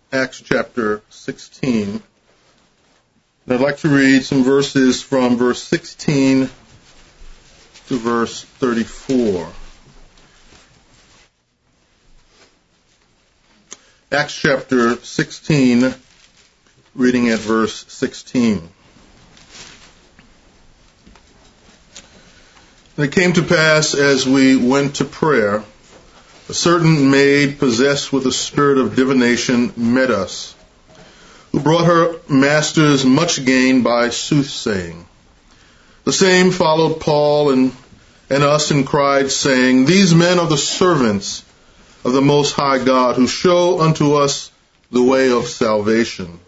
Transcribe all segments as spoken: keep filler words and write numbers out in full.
Acts chapter sixteen. And I'd like to read some verses from verse sixteen to verse thirty-four. Acts chapter sixteen, reading at verse sixteen. And it came to pass as we went to prayer, a certain maid possessed with a spirit of divination met us, who brought her masters much gain by soothsaying. The same followed Paul and, and us and cried, saying, These men are the servants of the Most High God, who show unto us the way of salvation.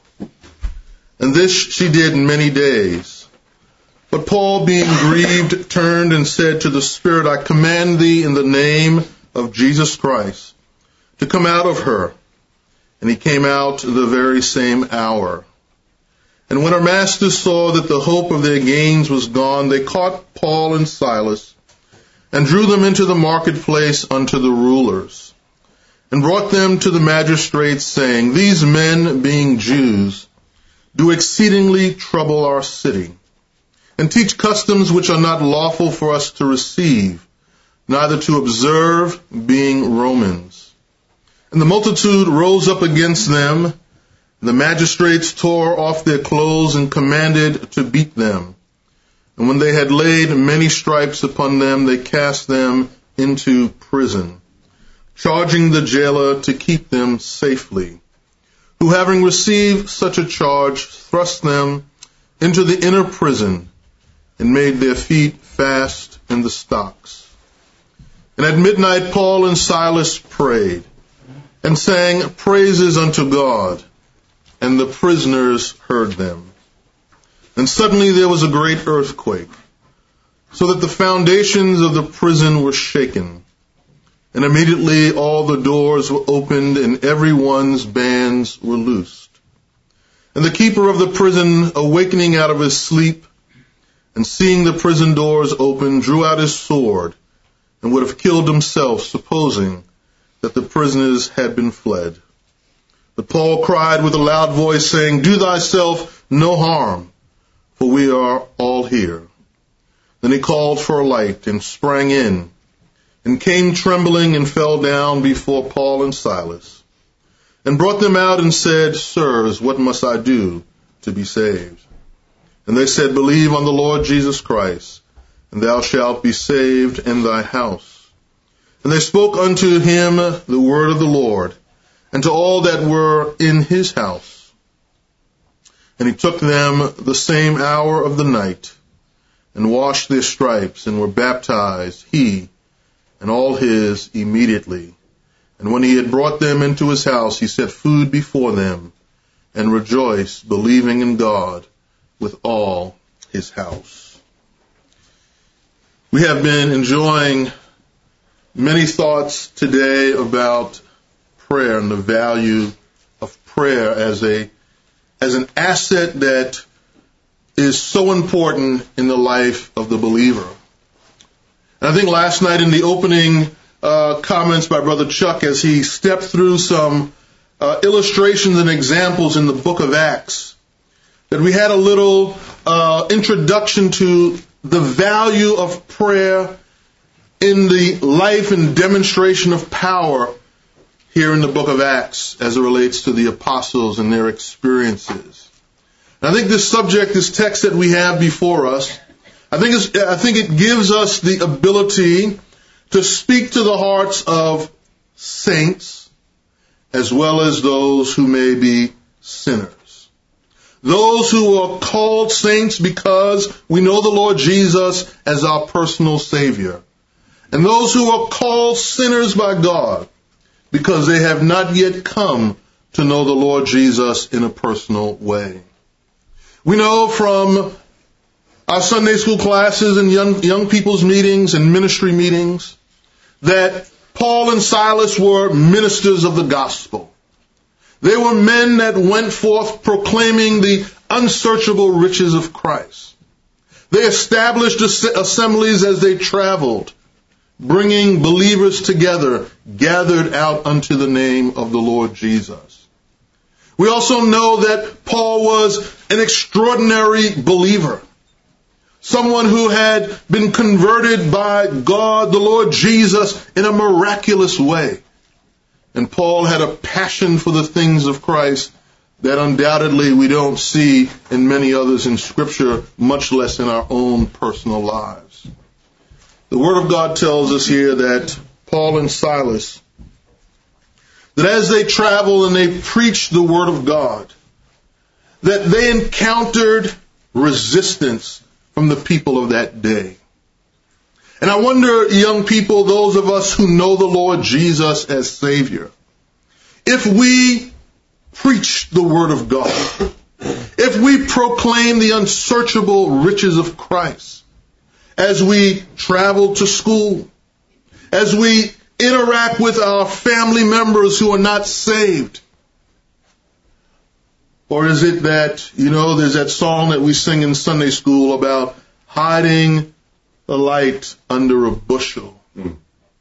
And this she did many days. But Paul, being grieved, turned and said to the Spirit, I command thee in the name of Jesus Christ to come out of her. And he came out the very same hour. And when our masters saw that the hope of their gains was gone, they caught Paul and Silas and drew them into the marketplace unto the rulers, and brought them to the magistrates, saying, These men, being Jews, do exceedingly trouble our city, and teach customs which are not lawful for us to receive, neither to observe, being Romans. And the multitude rose up against them, and the magistrates tore off their clothes and commanded to beat them. And when they had laid many stripes upon them, they cast them into prison, charging the jailer to keep them safely, who, having received such a charge, thrust them into the inner prison and made their feet fast in the stocks. And at midnight Paul and Silas prayed and sang praises unto God, and the prisoners heard them. And suddenly there was a great earthquake, so that the foundations of the prison were shaken. And immediately all the doors were opened, and every one's bands were loosed. And the keeper of the prison, awakening out of his sleep, and seeing the prison doors open, drew out his sword, and would have killed himself, supposing that the prisoners had been fled. But Paul cried with a loud voice, saying, Do thyself no harm, for we are all here. Then he called for a light, and sprang in, and came trembling and fell down before Paul and Silas, and brought them out and said, Sirs, what must I do to be saved? And they said, Believe on the Lord Jesus Christ, and thou shalt be saved in thy house. And they spoke unto him the word of the Lord, and to all that were in his house. And he took them the same hour of the night, and washed their stripes, and were baptized, he and all his immediately. And when he had brought them into his house, he set food before them, and rejoiced, believing in God with all his house. We have been enjoying many thoughts today about prayer and the value of prayer as a as an asset that is so important in the life of the believer. And I think last night in the opening uh, comments by Brother Chuck, as he stepped through some uh, illustrations and examples in the book of Acts, that we had a little uh, introduction to the value of prayer in the life and demonstration of power here in the book of Acts as it relates to the apostles and their experiences. And I think this subject, this text that we have before us, I think, it's, I think it gives us the ability to speak to the hearts of saints as well as those who may be sinners. Those who are called saints because we know the Lord Jesus as our personal Savior. And those who are called sinners by God because they have not yet come to know the Lord Jesus in a personal way. We know from our Sunday school classes and young, young people's meetings and ministry meetings that Paul and Silas were ministers of the gospel. They were men that went forth proclaiming the unsearchable riches of Christ. They established assemblies as they traveled, bringing believers together, gathered out unto the name of the Lord Jesus. We also know that Paul was an extraordinary believer. Someone who had been converted by God, the Lord Jesus, in a miraculous way. And Paul had a passion for the things of Christ that undoubtedly we don't see in many others in Scripture, much less in our own personal lives. The Word of God tells us here that Paul and Silas, that as they traveled and they preached the Word of God, that they encountered resistance from the people of that day. And I wonder, young people, those of us who know the Lord Jesus as Savior, if we preach the Word of God, if we proclaim the unsearchable riches of Christ, as we travel to school, as we interact with our family members who are not saved, or is it that, you know, there's that song that we sing in Sunday school about hiding the light under a bushel? Mm.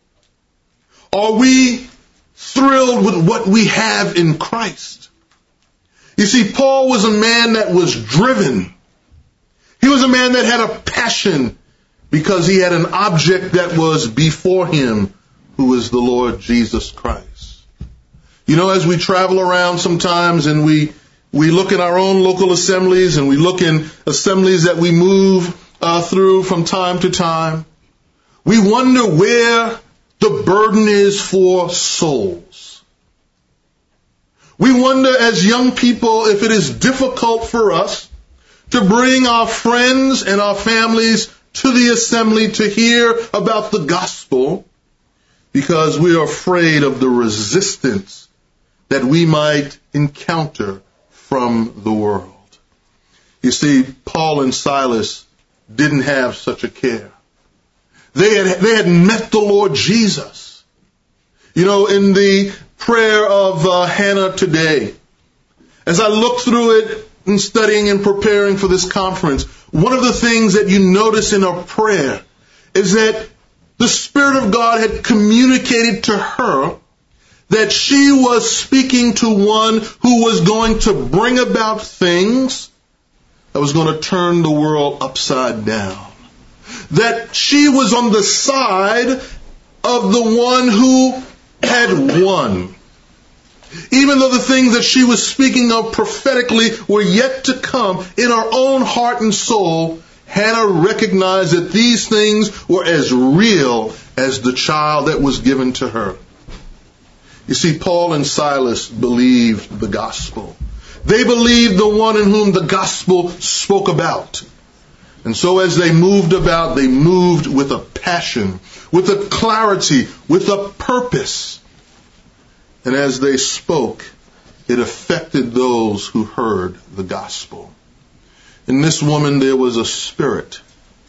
Are we thrilled with what we have in Christ? You see, Paul was a man that was driven. He was a man that had a passion because he had an object that was before him, who is the Lord Jesus Christ. You know, as we travel around sometimes and we we look in our own local assemblies and we look in assemblies that we move uh, through from time to time, we wonder where the burden is for souls. We wonder as young people if it is difficult for us to bring our friends and our families to the assembly to hear about the gospel because we are afraid of the resistance that we might encounter from the world. You see, Paul and Silas didn't have such a care. They had, they had met the Lord Jesus. You know, in the prayer of uh, Hannah today, as I look through it and studying and preparing for this conference, one of the things that you notice in her prayer is that the Spirit of God had communicated to her that she was speaking to one who was going to bring about things that was going to turn the world upside down. That she was on the side of the one who had won. Even though the things that she was speaking of prophetically were yet to come, in her own heart and soul, Hannah recognized that these things were as real as the child that was given to her. You see, Paul and Silas believed the gospel. They believed the one in whom the gospel spoke about. And so as they moved about, they moved with a passion, with a clarity, with a purpose. And as they spoke, it affected those who heard the gospel. In this woman, there was a spirit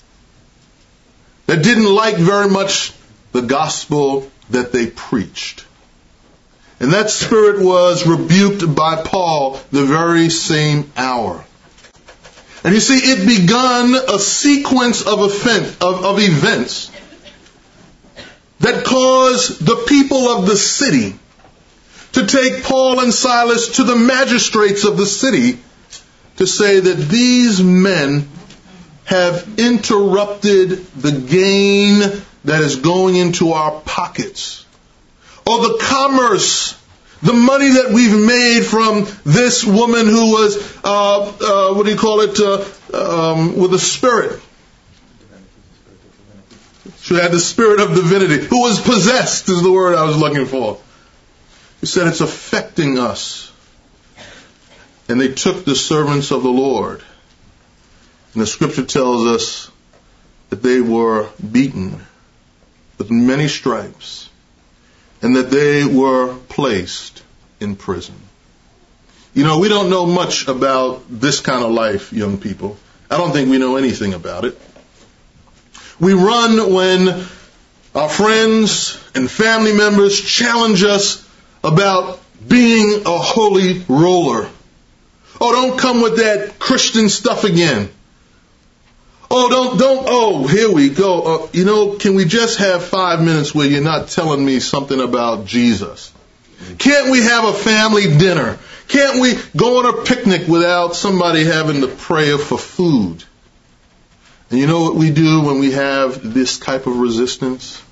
that didn't like very much the gospel that they preached. And that spirit was rebuked by Paul the very same hour. And you see, it begun a sequence of, offense, of, of events that caused the people of the city to take Paul and Silas to the magistrates of the city to say that these men have interrupted the gain that is going into our pockets. Or the commerce, the money that we've made from this woman who was, uh, uh, what do you call it, uh, um, with a spirit. She had the spirit of divinity, who was possessed is the word I was looking for. He said it's affecting us. And they took the servants of the Lord. And the scripture tells us that they were beaten with many stripes and that they were placed in prison. You know, we don't know much about this kind of life, young people. I don't think we know anything about it. We run when our friends and family members challenge us about being a holy roller. Oh, don't come with that Christian stuff again. Oh, don't, don't, oh, here we go. Uh, you know, can we just have five minutes where you're not telling me something about Jesus? Can't we have a family dinner? Can't we go on a picnic without somebody having to pray for food? And you know what we do when we have this type of resistance?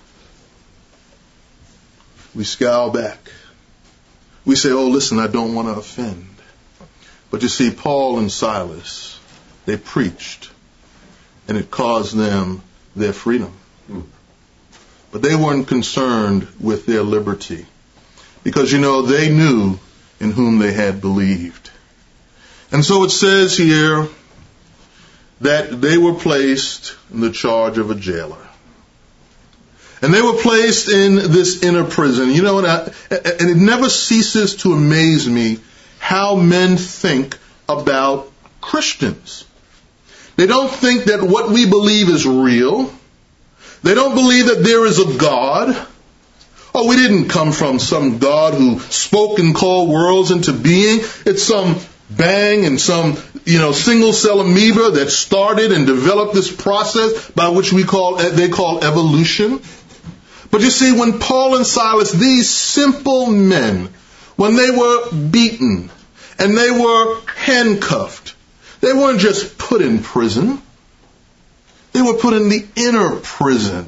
We scowl back. We say, oh, listen, I don't want to offend. But you see, Paul and Silas, they preached, and it caused them their freedom. But they weren't concerned with their liberty, because, you know, they knew in whom they had believed. And so it says here that they were placed in the charge of a jailer. And they were placed in this inner prison. You know, and, I, and it never ceases to amaze me how men think about Christians. They don't think that what we believe is real. They don't believe that there is a God. Oh, we didn't come from some God who spoke and called worlds into being. It's some bang and some, you know, single cell amoeba that started and developed this process by which we call, they call evolution. But you see, when Paul and Silas, these simple men, when they were beaten and they were handcuffed, they weren't just put in prison. They were put in the inner prison.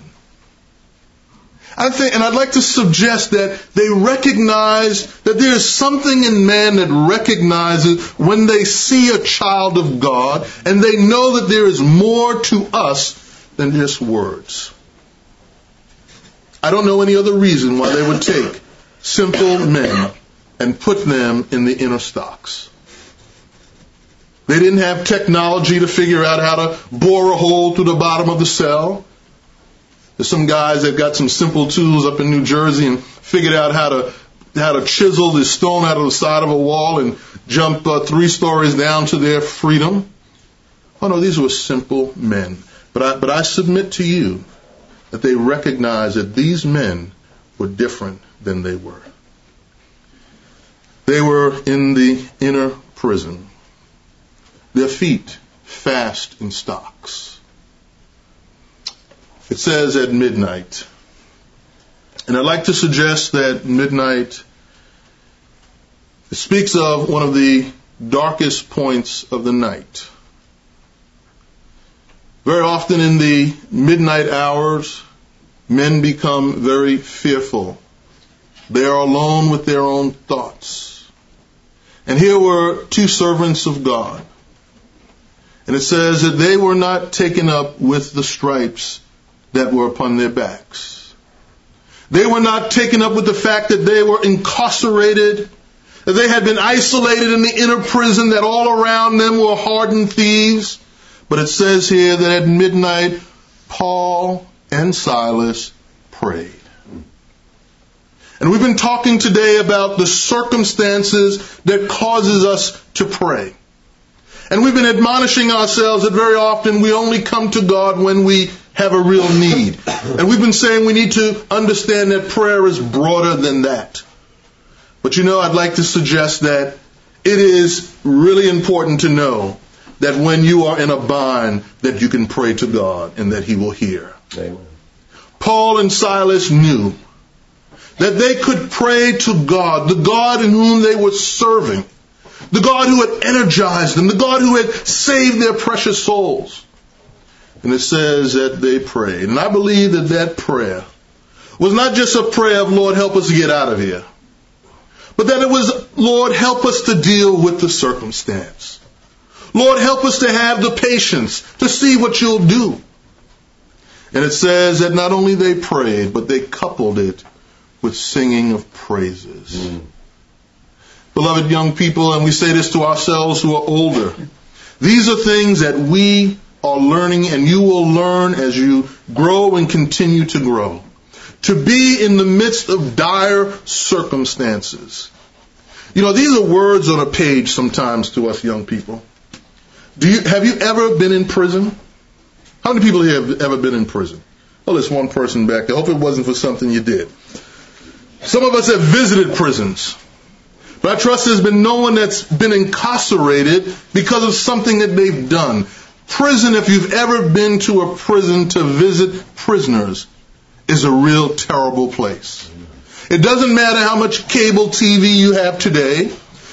I think, and I'd like to suggest that they recognize that there is something in man that recognizes when they see a child of God, and they know that there is more to us than just words. I don't know any other reason why they would take simple men and put them in the inner stocks. They didn't have technology to figure out how to bore a hole through the bottom of the cell. There's some guys that got some simple tools up in New Jersey and figured out how to how to chisel this stone out of the side of a wall and jump uh, three stories down to their freedom. Oh no, these were simple men. But I, but I submit to you that they recognize that these men were different than they were. They were in the inner prison. Their feet fast in stocks. It says at midnight. And I'd like to suggest that midnight, it speaks of one of the darkest points of the night. Very often in the midnight hours, men become very fearful. They are alone with their own thoughts. And here were two servants of God. And it says that they were not taken up with the stripes that were upon their backs. They were not taken up with the fact that they were incarcerated, that they had been isolated in the inner prison, that all around them were hardened thieves. But it says here that at midnight, Paul and Silas prayed. And we've been talking today about the circumstances that causes us to pray. And we've been admonishing ourselves that very often we only come to God when we have a real need. And we've been saying we need to understand that prayer is broader than that. But you know, I'd like to suggest that it is really important to know that when you are in a bind, that you can pray to God and that He will hear. Amen. Paul and Silas knew that they could pray to God, the God in whom they were serving, the God who had energized them, the God who had saved their precious souls. And it says that they prayed. And I believe that that prayer was not just a prayer of, Lord, help us get out of here, but that it was, Lord, help us to deal with the circumstance. Lord, help us to have the patience to see what you'll do. And it says that not only they prayed, but they coupled it with singing of praises. Mm. Beloved young people, and we say this to ourselves who are older, these are things that we are learning, and you will learn as you grow and continue to grow. To be in the midst of dire circumstances. You know, these are words on a page sometimes to us young people. Do you, have you ever been in prison? How many people here have ever been in prison? Well, there's one person back there. I hope it wasn't for something you did. Some of us have visited prisons. But I trust there's been no one that's been incarcerated because of something that they've done. Prison, if you've ever been to a prison to visit prisoners, is a real terrible place. It doesn't matter how much cable T V you have today.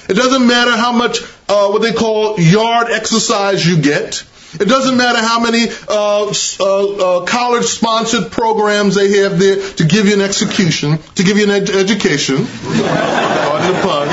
It doesn't matter how much uh, what they call yard exercise you get. It doesn't matter how many uh, uh, uh, college-sponsored programs they have there to give you an execution, to give you an ed- education. Pardon the pun.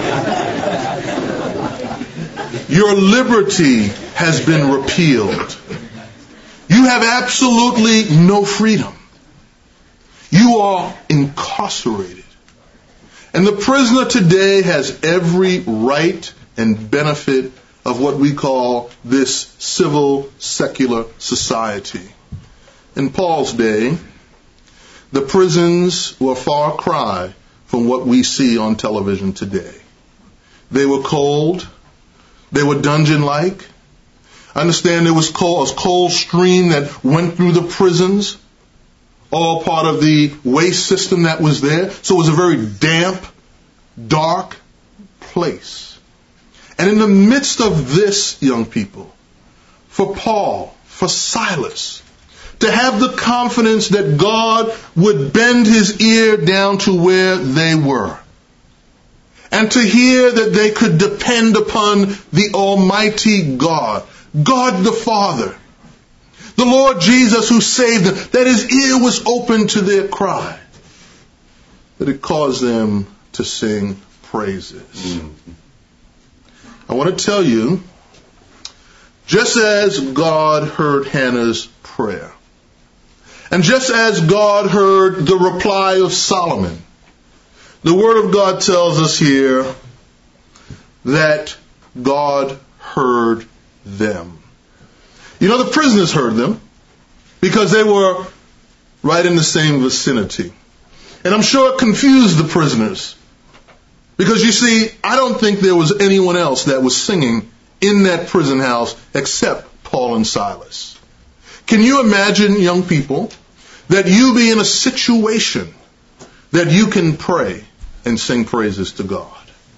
Your liberty has been repealed. You have absolutely no freedom. You are incarcerated. And the prisoner today has every right and benefit of what we call this civil secular society. In Paul's day, the prisons were a far cry from what we see on television today. They were cold. They were dungeon-like. I understand there was cold, a cold stream that went through the prisons, all part of the waste system that was there. So it was a very damp, dark place. And in the midst of this, young people, for Paul, for Silas, to have the confidence that God would bend his ear down to where they were, and to hear that they could depend upon the Almighty God, God the Father, the Lord Jesus who saved them, that his ear was open to their cry, that it caused them to sing praises. Mm. I want to tell you, just as God heard Hannah's prayer, and just as God heard the reply of Solomon, the Word of God tells us here that God heard them. You know, the prisoners heard them because they were right in the same vicinity. And I'm sure it confused the prisoners. Because you see, I don't think there was anyone else that was singing in that prison house except Paul and Silas. Can you imagine, young people, that you be in a situation that you can pray and sing praises to God?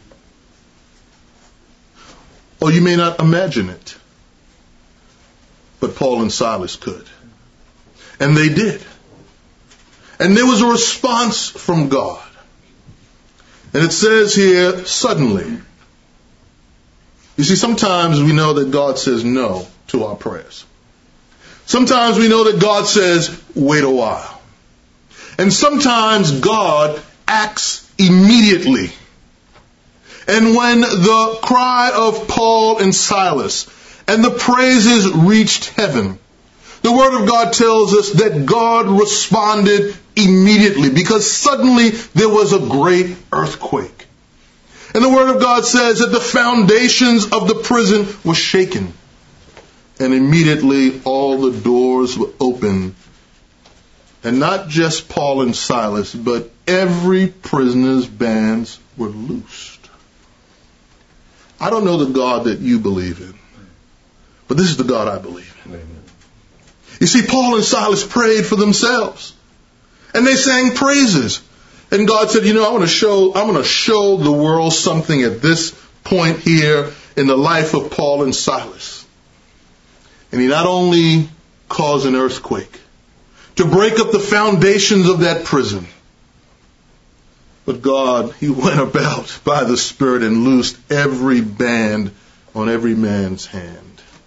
Or you may not imagine it. But Paul and Silas could. And they did. And there was a response from God. And it says here, suddenly. You see, sometimes we know that God says no to our prayers. Sometimes we know that God says, wait a while. And sometimes God acts immediately. And when the cry of Paul and Silas and the praises reached heaven, the Word of God tells us that God responded immediately because suddenly there was a great earthquake. And the Word of God says that the foundations of the prison were shaken. And immediately all the doors were open. And not just Paul and Silas, but every prisoner's bands were loosed. I don't know the God that you believe in, but this is the God I believe in. Amen. You see, Paul and Silas prayed for themselves. And they sang praises. And God said, you know, I want to show, I'm going to show the world something at this point here in the life of Paul and Silas. And he not only caused an earthquake to break up the foundations of that prison, but God, he went about by the Spirit and loosed every band on every man's hand.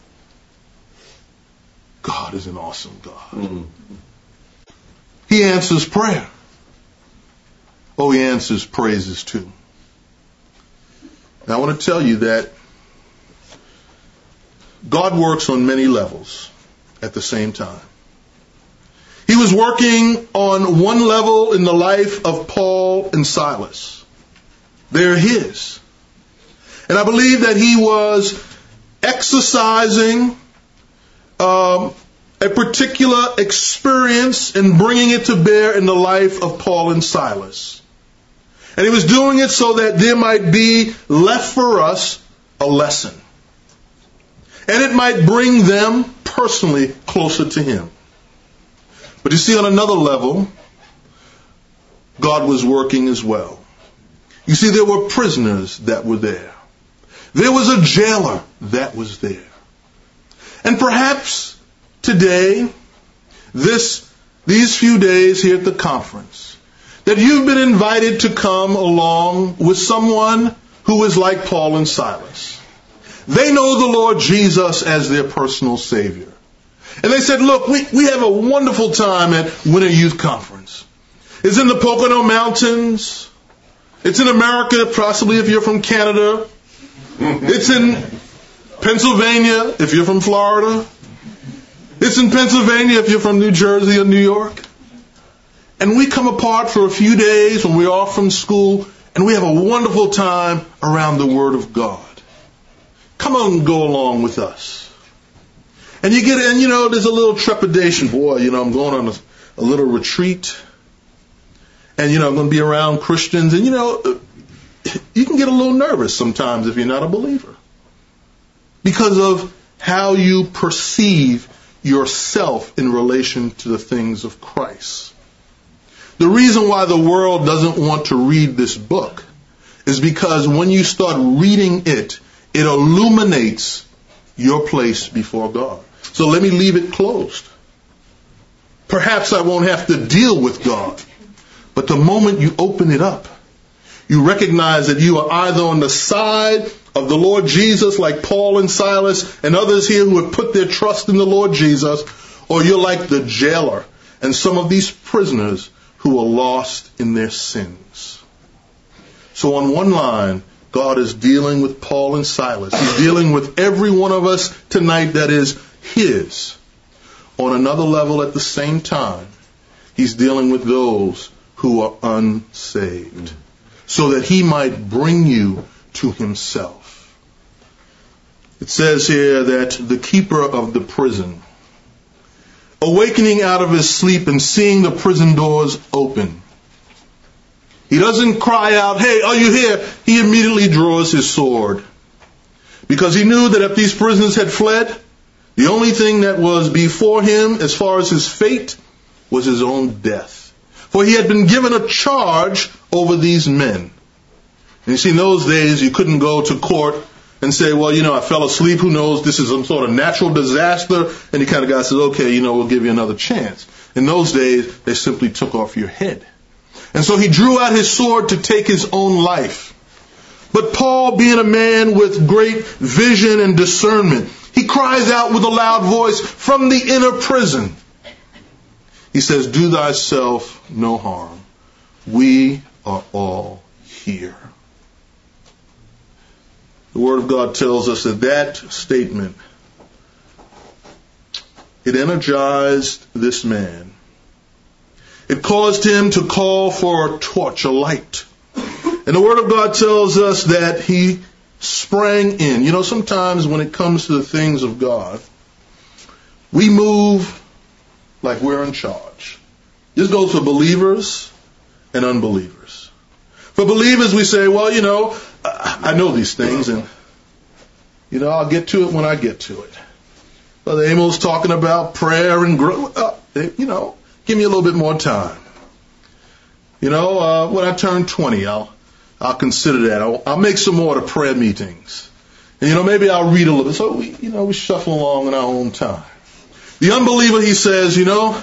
God is an awesome God. Mm-hmm. He answers prayer. Oh, he answers praises too. Now I want to tell you that God works on many levels at the same time. He was working on one level in the life of Paul and Silas. They're his. And I believe that he was exercising um, a particular experience and bringing it to bear in the life of Paul and Silas. And he was doing it so that there might be left for us a lesson. And it might bring them personally closer to him. But you see, on another level, God was working as well. You see, there were prisoners that were there. There was a jailer that was there. And perhaps today, this, these few days here at the conference, that you've been invited to come along with someone who is like Paul and Silas. They know the Lord Jesus as their personal Savior. And they said, look, we, we have a wonderful time at Winter Youth Conference. It's in the Pocono Mountains. It's in America, possibly if you're from Canada. It's in Pennsylvania, if you're from Florida. It's in Pennsylvania, if you're from New Jersey or New York. And we come apart for a few days when we're off from school, and we have a wonderful time around the Word of God. Come on and go along with us. And you get in, you know, there's a little trepidation. Boy, you know, I'm going on a, a little retreat. And, you know, I'm going to be around Christians. And, you know, you can get a little nervous sometimes if you're not a believer. Because of how you perceive yourself in relation to the things of Christ. The reason why the world doesn't want to read this book is because when you start reading it, it illuminates your place before God. So let me leave it closed. Perhaps I won't have to deal with God. But the moment you open it up, you recognize that you are either on the side of the Lord Jesus, like Paul and Silas and others here who have put their trust in the Lord Jesus, or you're like the jailer and some of these prisoners who are lost in their sins. So on one line, God is dealing with Paul and Silas. He's dealing with every one of us tonight that is His. On another level at the same time, He's dealing with those who are unsaved, so that He might bring you to Himself. It says here that the keeper of the prison, awakening out of his sleep and seeing the prison doors open, he doesn't cry out, "Hey, are you here?" He immediately draws his sword. Because he knew that if these prisoners had fled, the only thing that was before him as far as his fate was his own death. For he had been given a charge over these men. And you see, in those days, you couldn't go to court and say, well, you know, I fell asleep. Who knows? This is some sort of natural disaster. And the kind of guy says, okay, you know, we'll give you another chance. In those days, they simply took off your head. And so he drew out his sword to take his own life. But Paul, being a man with great vision and discernment, he cries out with a loud voice from the inner prison. He says, do thyself no harm. We are all here. The Word of God tells us that that statement, it energized this man. It caused him to call for a torch, a light. And the Word of God tells us that he sprang in. You know, sometimes when it comes to the things of God, we move like we're in charge. This goes for believers and unbelievers. For believers, we say, well, you know, I know these things, and, you know, I'll get to it when I get to it. Brother Amos talking about prayer and growth. Uh, you know, give me a little bit more time. You know, uh, when I turn twenty, I'll I'll consider that. I'll, I'll make some more of the prayer meetings. And, you know, maybe I'll read a little bit. So, we, you know, we shuffle along in our own time. The unbeliever, he says, you know,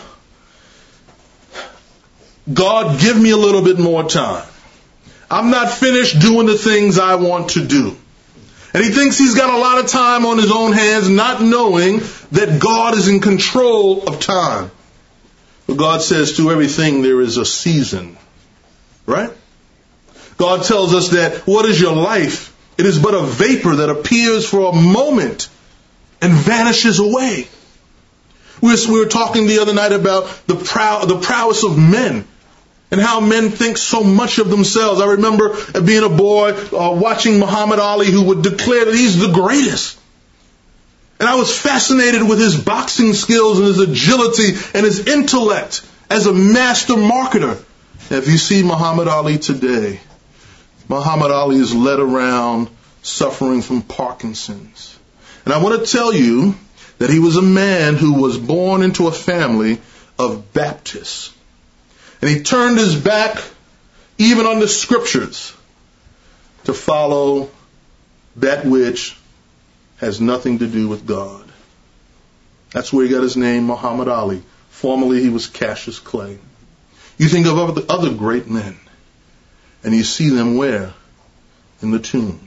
God, give me a little bit more time. I'm not finished doing the things I want to do. And he thinks he's got a lot of time on his own hands, not knowing that God is in control of time. But God says to everything there is a season. Right? God tells us that what is your life? It is but a vapor that appears for a moment and vanishes away. We were, we were talking the other night about the, prow, the prowess of men. And how men think so much of themselves. I remember being a boy uh, watching Muhammad Ali, who would declare that he's the greatest. And I was fascinated with his boxing skills and his agility and his intellect as a master marketer. And if you see Muhammad Ali today, Muhammad Ali is led around suffering from Parkinson's. And I want to tell you that he was a man who was born into a family of Baptists. And he turned his back even on the scriptures to follow that which has nothing to do with God. That's where he got his name, Muhammad Ali. Formerly he was Cassius Clay. You think of other, other great men, and you see them where? in the tomb.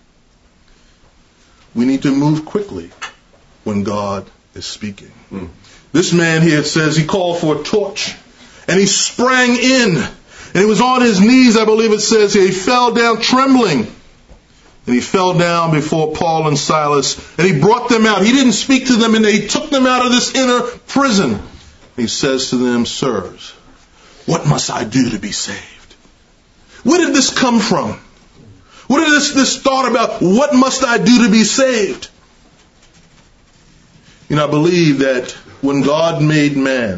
We need to move quickly when God is speaking. Mm. This man here, it says, he called for a torch, and he sprang in, and he was on his knees, I believe it says here. He fell down trembling, and he fell down before Paul and Silas, and he brought them out. He didn't speak to them, and he took them out of this inner prison. He says to them, sirs, what must I do to be saved? Where did this come from? What is this, this thought about what must I do to be saved? You know, I believe that when God made man,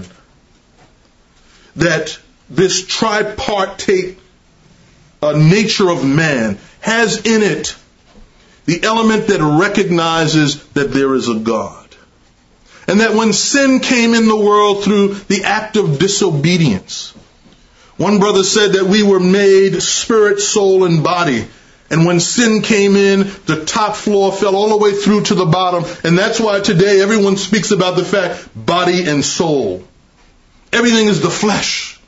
that this tripartite uh, nature of man has in it the element that recognizes that there is a God. And that when sin came in the world through the act of disobedience, one brother said that we were made spirit, soul, and body. And when sin came in, the top floor fell all the way through to the bottom. And that's why today everyone speaks about the fact, body and soul. Everything is the flesh.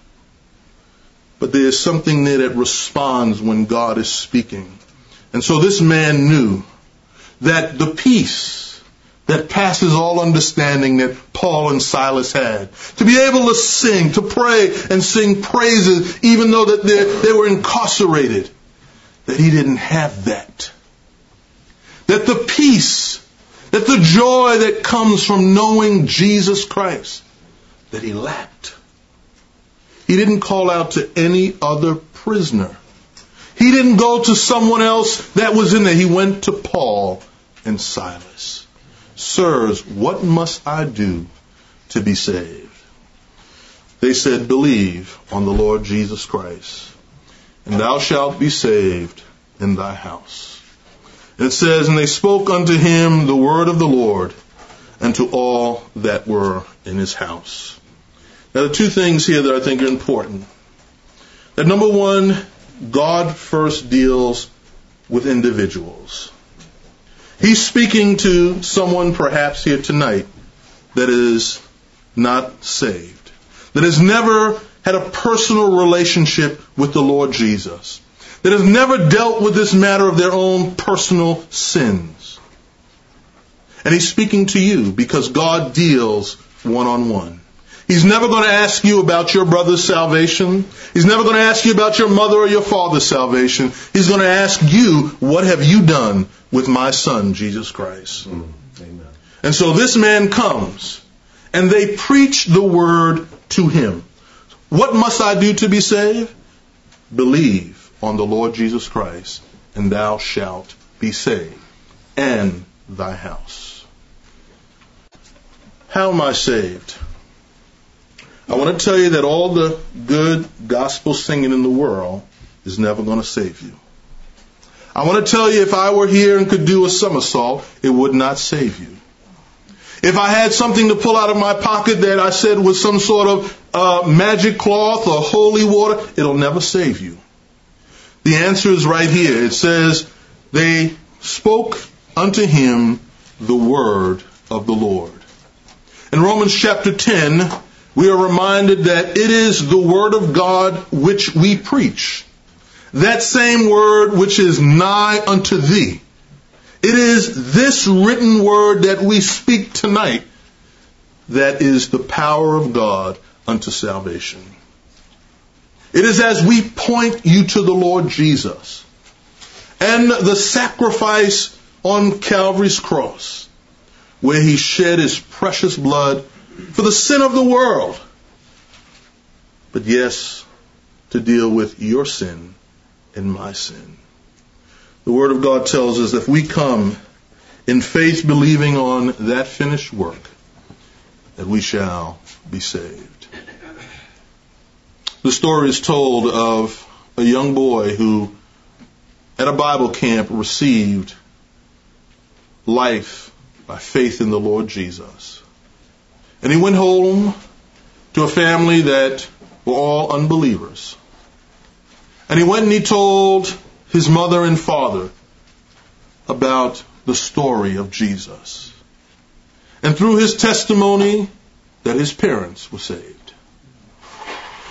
But there is something there that responds when God is speaking. And so this man knew that the peace that passes all understanding that Paul and Silas had, to be able to sing, to pray and sing praises, even though that they, they were incarcerated, that he didn't have that. That the peace, that the joy that comes from knowing Jesus Christ, that he lacked. He didn't call out to any other prisoner. He didn't go to someone else that was in there. He went to Paul and Silas. Sirs, what must I do to be saved? They said, believe on the Lord Jesus Christ, and thou shalt be saved in thy house. And it says, and they spoke unto him the word of the Lord, and to all that were in his house. Now, the two things here that I think are important. That number one, God first deals with individuals. He's speaking to someone perhaps here tonight that is not saved, that has never had a personal relationship with the Lord Jesus, that has never dealt with this matter of their own personal sins. And he's speaking to you because God deals one-on-one. He's never going to ask you about your brother's salvation. He's never going to ask you about your mother or your father's salvation. He's going to ask you, what have you done with my son, Jesus Christ? Mm, amen. And so this man comes, and they preach the word to him. What must I do to be saved? Believe on the Lord Jesus Christ, and thou shalt be saved, and thy house. How am I saved? I want to tell you that all the good gospel singing in the world is never going to save you. I want to tell you, if I were here and could do a somersault, it would not save you. If I had something to pull out of my pocket that I said was some sort of uh, magic cloth or holy water, it'll never save you. The answer is right here. It says, they spoke unto him the word of the Lord. In Romans chapter ten, we are reminded that it is the word of God which we preach. That same word which is nigh unto thee. It is this written word that we speak tonight that is the power of God unto salvation. It is as we point you to the Lord Jesus and the sacrifice on Calvary's cross, where he shed his precious blood for the sin of the world, but yes, to deal with your sin and my sin. The Word of God tells us if we come in faith believing on that finished work, that we shall be saved. The story is told of a young boy who at a Bible camp received life by faith in the Lord Jesus. And he went home to a family that were all unbelievers. And he went and he told his mother and father about the story of Jesus. And through his testimony, that his parents were saved.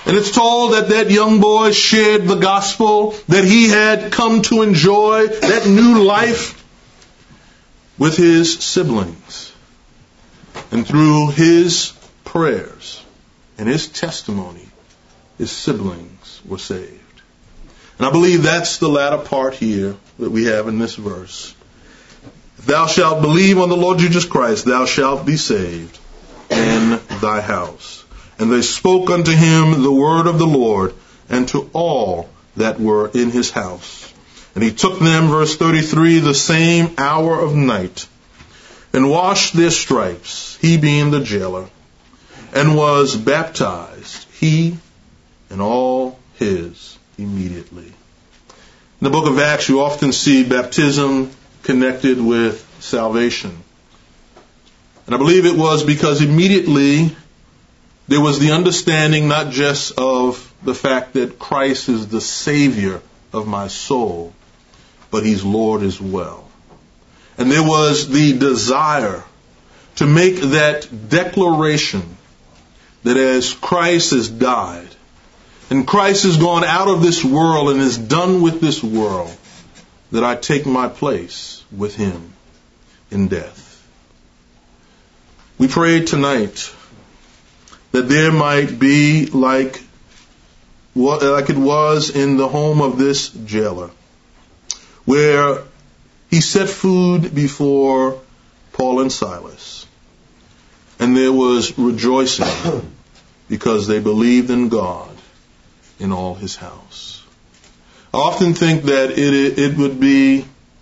And it's told that that young boy shared the gospel, that he had come to enjoy that new life with his siblings. And through his prayers and his testimony, his siblings were saved. And I believe that's the latter part here that we have in this verse. If thou shalt believe on the Lord Jesus Christ, thou shalt be saved in thy house. And they spoke unto him the word of the Lord, and to all that were in his house. And he took them, verse thirty-three, the same hour of night, and washed their stripes, he being the jailer, and was baptized, he and all his, immediately. In the book of Acts, you often see baptism connected with salvation. And I believe it was because immediately there was the understanding not just of the fact that Christ is the Savior of my soul, but He's Lord as well. And there was the desire to make that declaration that as Christ has died, and Christ has gone out of this world and is done with this world, that I take my place with Him in death. We pray tonight that there might be like, like it was in the home of this jailer, where he set food before Paul and Silas, and there was rejoicing because they believed in God in all His house. I often think that it, it would be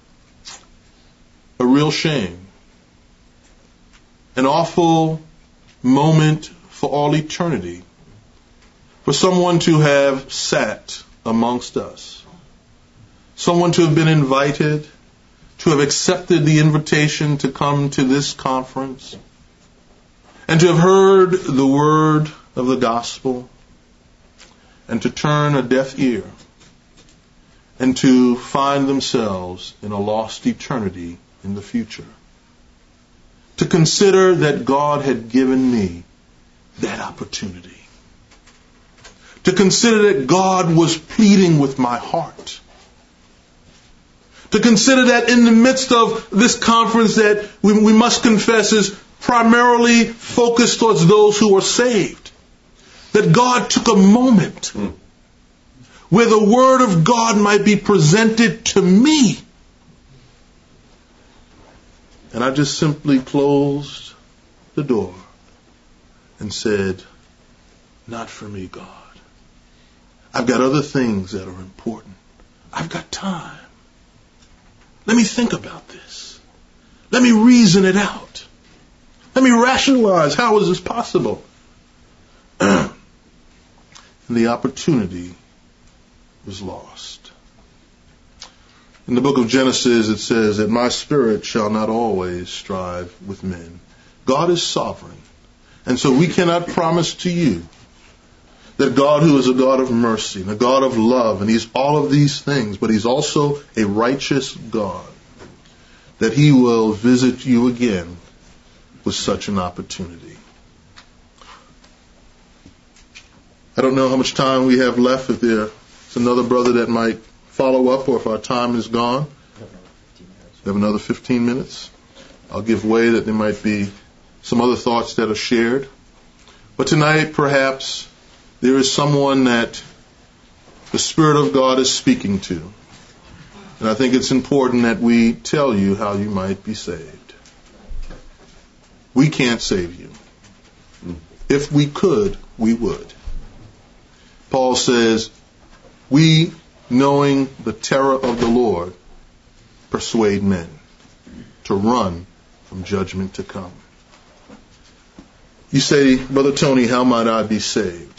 a real shame, an awful moment for all eternity, for someone to have sat amongst us, someone to have been invited, to have accepted the invitation to come to this conference, and to have heard the word of the gospel, and to turn a deaf ear, and to find themselves in a lost eternity in the future. To consider that God had given me that opportunity. To consider that God was pleading with my heart. To consider that in the midst of this conference that we, we must confess is primarily focused towards those who are saved. That God took a moment where the Word of God might be presented to me. And I just simply closed the door and said, not for me, God. I've got other things that are important. I've got time. Let me think about this. Let me reason it out. Let me rationalize, how is this possible? And the opportunity was lost. In the book of Genesis, it says that my spirit shall not always strive with men. God is sovereign. And so we cannot promise to you that God, who is a God of mercy and a God of love, and He's all of these things, but He's also a righteous God, that He will visit you again with such an opportunity. I don't know how much time we have left, if there's another brother that might follow up, or if our time is gone. We have another fifteen minutes. I'll give way that there might be some other thoughts that are shared. But tonight, perhaps, there is someone that the Spirit of God is speaking to. And I think it's important that we tell you how you might be saved. We can't save you. If we could, we would. Paul says, we, knowing the terror of the Lord, persuade men to run from judgment to come. You say, Brother Tony, how might I be saved?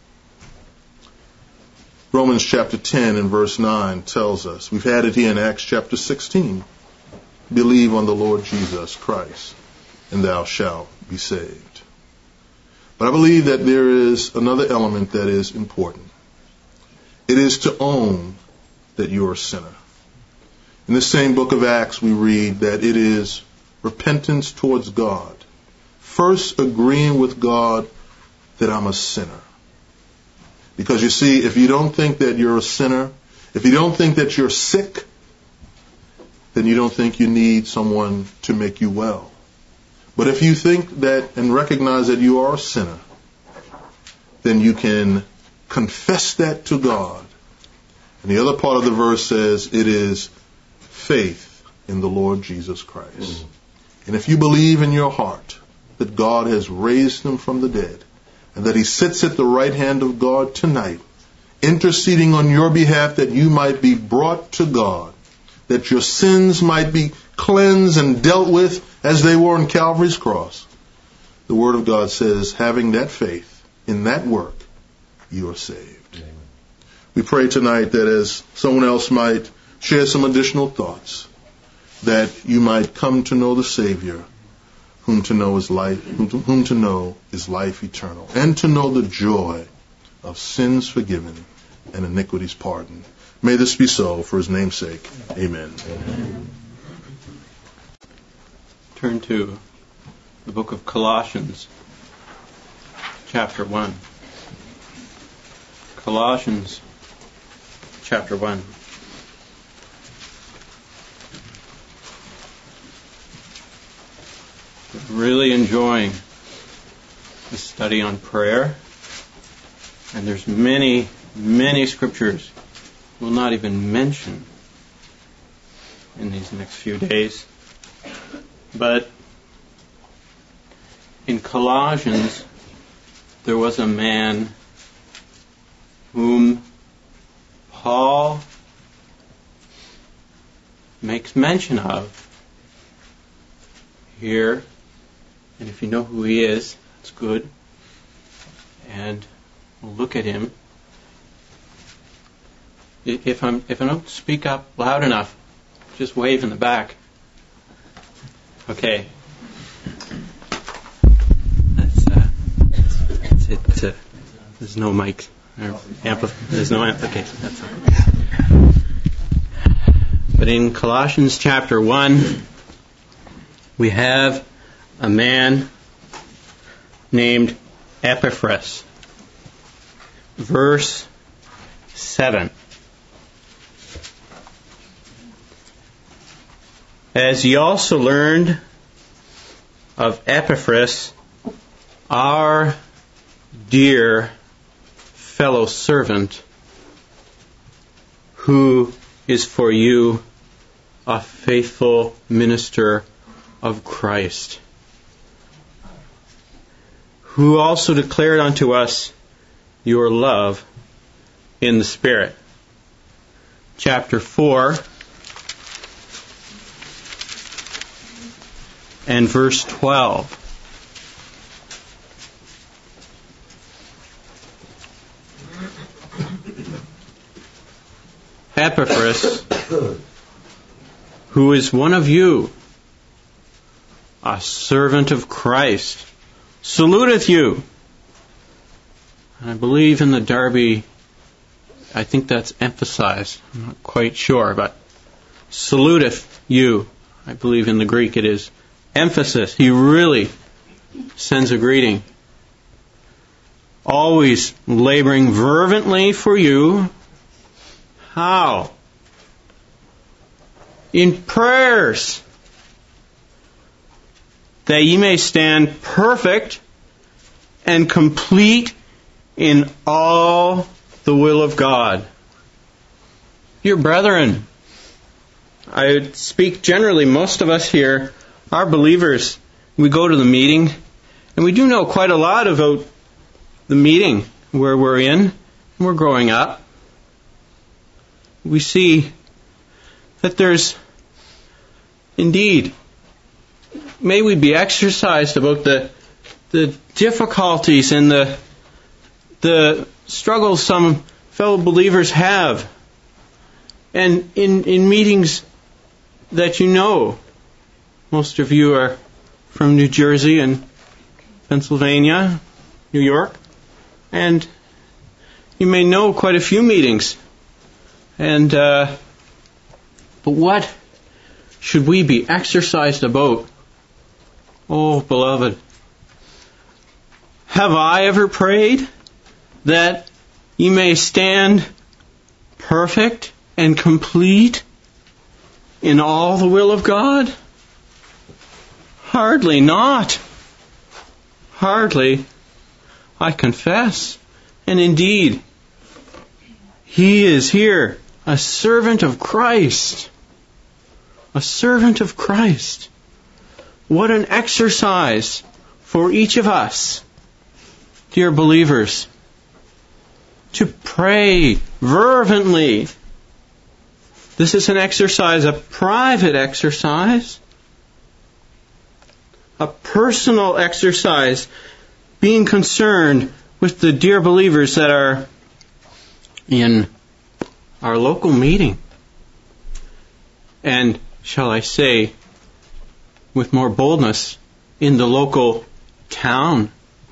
Romans chapter ten and verse nine tells us, we've had it here in Acts chapter sixteen, believe on the Lord Jesus Christ, and thou shalt be saved. But I believe that there is another element that is important. It is to own that you're a sinner. In the same book of Acts, we read that it is repentance towards God. First agreeing with God that I'm a sinner. Because you see, if you don't think that you're a sinner, if you don't think that you're sick, then you don't think you need someone to make you well. But if you think that and recognize that you are a sinner, then you can confess that to God. And the other part of the verse says it is faith in the Lord Jesus Christ. Mm. And if you believe in your heart that God has raised him from the dead and that he sits at the right hand of God tonight, interceding on your behalf that you might be brought to God, that your sins might be cleansed and dealt with as they were on Calvary's cross, the Word of God says, having that faith in that work, you are saved. Amen. We pray tonight that as someone else might share some additional thoughts, that you might come to know the Savior, whom to know is life, whom to, whom to know is life eternal, and to know the joy of sins forgiven and iniquities pardoned. May this be so for his name's sake. Amen. Amen. Turn to the book of Colossians, chapter one. Colossians, chapter one. Really enjoying the study on prayer. And there's many, many scriptures we'll not even mention in these next few days. But in Colossians, there was a man whom Paul makes mention of here. And if you know who he is, that's good. And we'll look at him. If I'm if I don't speak up loud enough, just wave in the back. Okay. That's uh, it's, it's uh, there's no mic or ampli- There's no amplification. That's okay. But in Colossians chapter one, we have a man named Epaphras. Verse seven. As ye also learned of Epaphras, our dear fellow servant, who is for you a faithful minister of Christ, who also declared unto us your love in the Spirit. Chapter four and verse twelve. Epaphras, who is one of you, a servant of Christ, saluteth you. I believe in the Darby, I think that's emphasized. I'm not quite sure, but saluteth you. I believe in the Greek it is emphasis. He really sends a greeting. Always laboring fervently for you. How? In prayers, that ye may stand perfect and complete in all the will of God. Dear brethren, I speak generally, most of us here are believers. We go to the meeting, and we do know quite a lot about the meeting where we're in, and we're growing up. We see that there's, indeed, may we be exercised about the the difficulties and the the struggles some fellow believers have. And in, in meetings that you know, most of you are from New Jersey and Pennsylvania, New York, and you may know quite a few meetings. And uh, but what should we be exercised about? Oh, beloved, have I ever prayed that ye may stand perfect and complete in all the will of God? Hardly not. Hardly, I confess. And indeed, he is here, a servant of Christ. A servant of Christ. What an exercise for each of us, dear believers, to pray fervently. This is an exercise, a private exercise, a personal exercise, being concerned with the dear believers that are in our local meeting. And, shall I say, with more boldness, in the local town.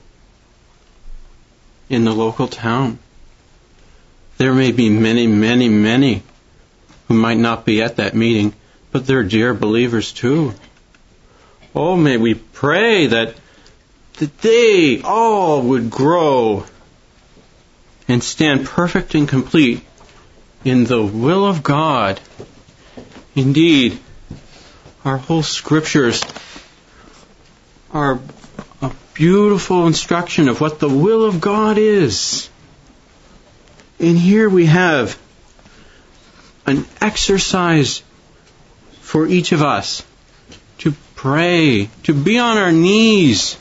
In the local town. There may be many, many, many who might not be at that meeting, but they're dear believers too. Oh, may we pray that, that they all would grow and stand perfect and complete in the will of God. Indeed, our whole scriptures are a beautiful instruction of what the will of God is. And here we have an exercise for each of us to pray, to be on our knees.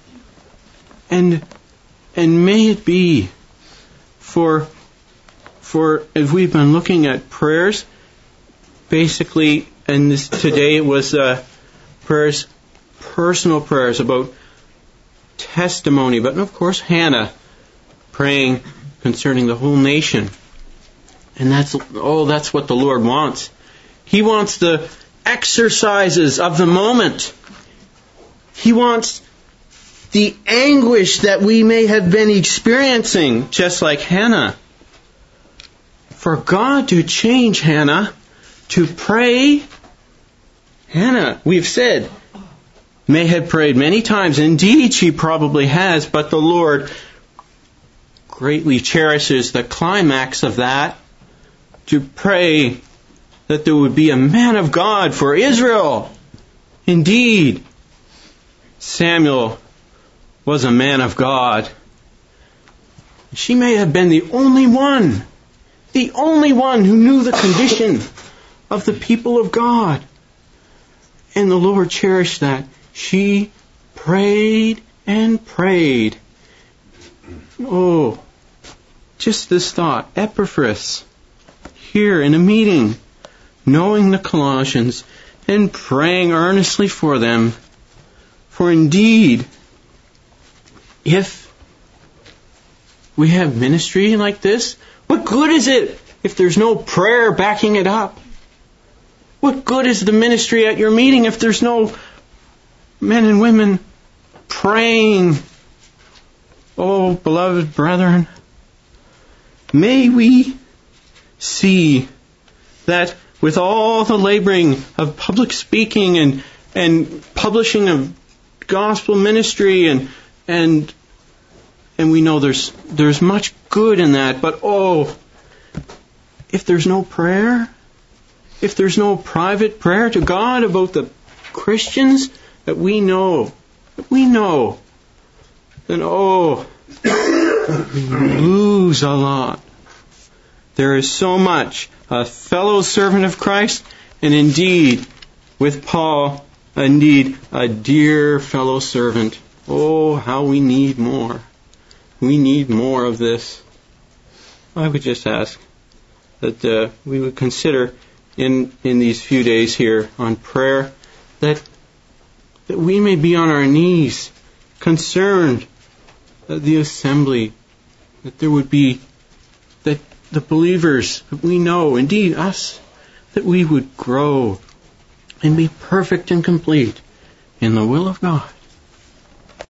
And and may it be for for if we've been looking at prayers, basically, and this today it was uh, prayers, personal prayers about testimony, but of course Hannah praying concerning the whole nation. And that's, oh, that's what the Lord wants. He wants the exercises of the moment. He wants the anguish that we may have been experiencing, just like Hannah. For God to change Hannah to pray, Hannah, we've said, may have prayed many times. Indeed, she probably has, but the Lord greatly cherishes the climax of that, to pray that there would be a man of God for Israel. Indeed, Samuel was a man of God. She may have been the only one, the only one who knew the condition of the people of God. And the Lord cherished that. She prayed and prayed. Oh, just this thought. Epaphras, here in a meeting, knowing the Colossians and praying earnestly for them. For indeed, if we have ministry like this, what good is it if there's no prayer backing it up? What good is the ministry at your meeting if there's no men and women praying? Oh, beloved brethren, may we see that with all the laboring of public speaking and and publishing of gospel ministry and and and we know there's there's much good in that, but oh, if there's no prayer, if there's no private prayer to God about the Christians that we know, that we know, then oh, we lose a lot. There is so much. A fellow servant of Christ, and indeed, with Paul, indeed, a dear fellow servant. Oh, how we need more. We need more of this. I would just ask that uh, we would consider in in these few days here on prayer that that we may be on our knees, concerned that the assembly, that there would be, that the believers that we know, indeed us, that we would grow and be perfect and complete in the will of God.